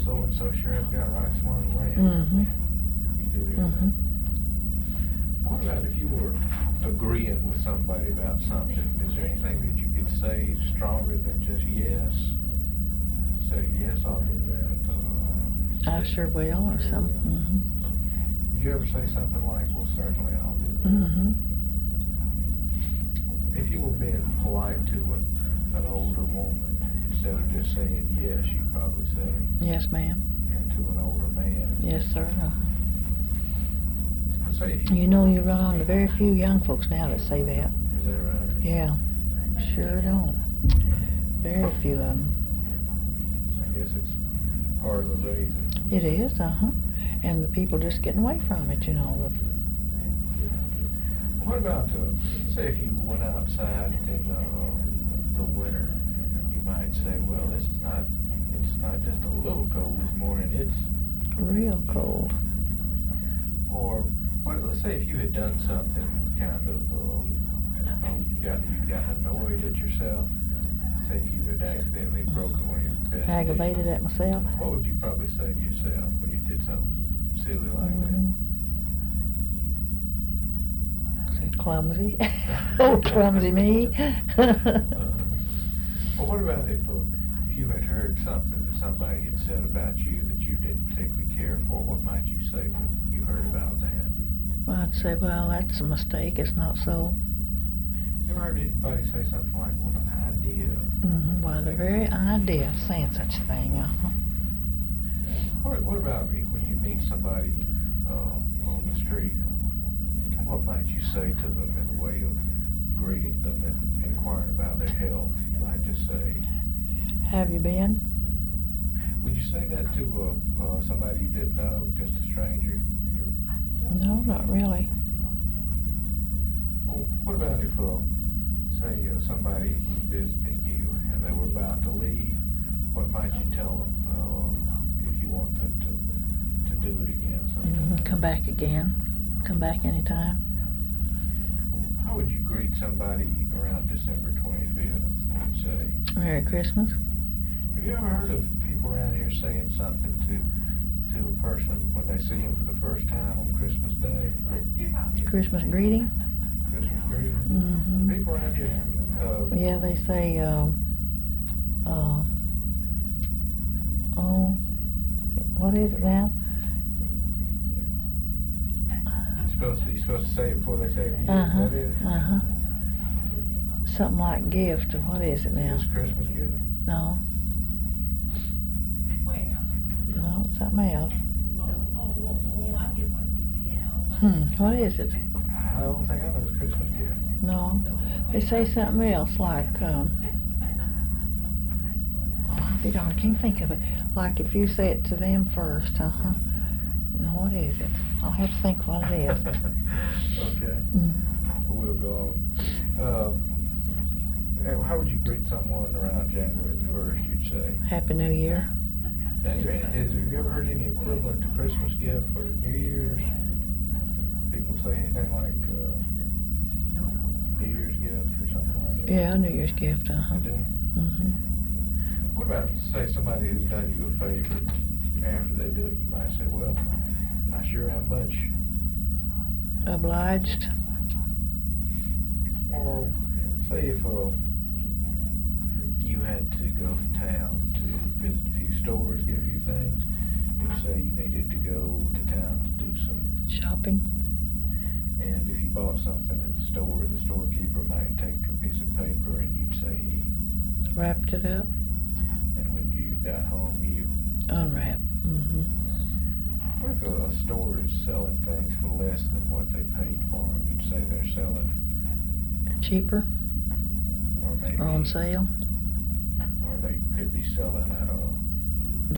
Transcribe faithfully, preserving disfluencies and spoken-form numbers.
so-and-so sure has got right smart land. Mm-hmm. You do hear Mm-hmm. that. What about if you were agreeing with somebody about something? Is there anything that you could say stronger than just yes? Say, yes, I'll do that. Uh, I sure will, or sure something. will. Mm-hmm. Did you ever say something like, well, certainly I'll do that? Mm-hmm. If you were being polite to an, an older woman, instead of just saying yes, you'd probably say, Yes, ma'am. and to an older man. Yes, sir. So if you, You know, you run on to very few young folks now that say that. Is that right? Yeah, sure don't. Very few of them. I guess it's part of the raising. It is, uh-huh. And the people just getting away from it, you know. The, What about, uh, say if you went outside in uh, the winter, you might say, well, this is not, it's not just a little cold this morning, it's real cold. Or, what, let's say if you had done something kind of, uh, oh, you got, you got annoyed at yourself. Say if you had accidentally broken one of your best Aggravated dishes. at myself. What would you probably say to yourself when you did something silly like Mm-hmm. Say clumsy. Oh, clumsy me. that? uh, well, what about if, uh, if you had heard something that somebody had said about you that you didn't particularly care for? What might you say when you heard about that? Well, I'd say, well, that's a mistake. It's not so. You ever heard anybody say something like, well, an idea? Mm-hmm. Well, the very idea of saying such a thing, uh-huh. What, what about me when you meet somebody uh, on the street? What might you say to them in the way of greeting them and inquiring about their health? You might just say, Have you been? would you say that to uh, uh, somebody you didn't know, just a stranger? You're, No, not really. well, what about if, uh, say, uh, somebody was visiting you and they were about to leave? What might you tell them uh, if you want them to, to do it again sometime? Mm-hmm. Come back again. Come back anytime. How would you greet somebody around December twenty-fifth? You'd say, Merry Christmas. have you ever heard of people around here saying something to to a person when they see him for the first time on Christmas Day? Christmas greeting. Christmas greeting? Mm-hmm. People around here, uh, Yeah, they say, um, uh, oh, what is it now? you're supposed to, you're supposed to say it before they say it to you, Uh-huh, is that it? uh-huh. Something like gift, or what is it now? Is this Christmas gift? No. No, it's something else. Hmm, what is it? I don't think I know it's Christmas gift. No. They say something else, like, um, oh, they don't, I can't think of it. Like if you say it to them first, uh-huh. Now, what is it? I'll have to think what it is. Okay. Mm. We'll go on. Um, how would you greet someone around January the first, you'd say? Happy New Year. Now, is there any, is, have you ever heard any equivalent to Christmas gift for New Year's? People say anything like uh, New Year's gift or something like that? Yeah, New Year's gift, uh-huh. They do? Mm-hmm. What about, say, somebody who's done you a favor? After they do it, you might say, well, I sure am much. Obliged. Or say if uh, you had to go to town to visit a few stores, get a few things, you'd say you needed to go to town to do some Shopping. and if you bought something at the store, the storekeeper might take a piece of paper and you'd say he, Wrapped it up. and when you got home you, Unwrapped. Mm-hmm. what if a, a store is selling things for less than what they paid for them? You'd say they're selling, Cheaper. or maybe, Or on sale. or they could be selling at a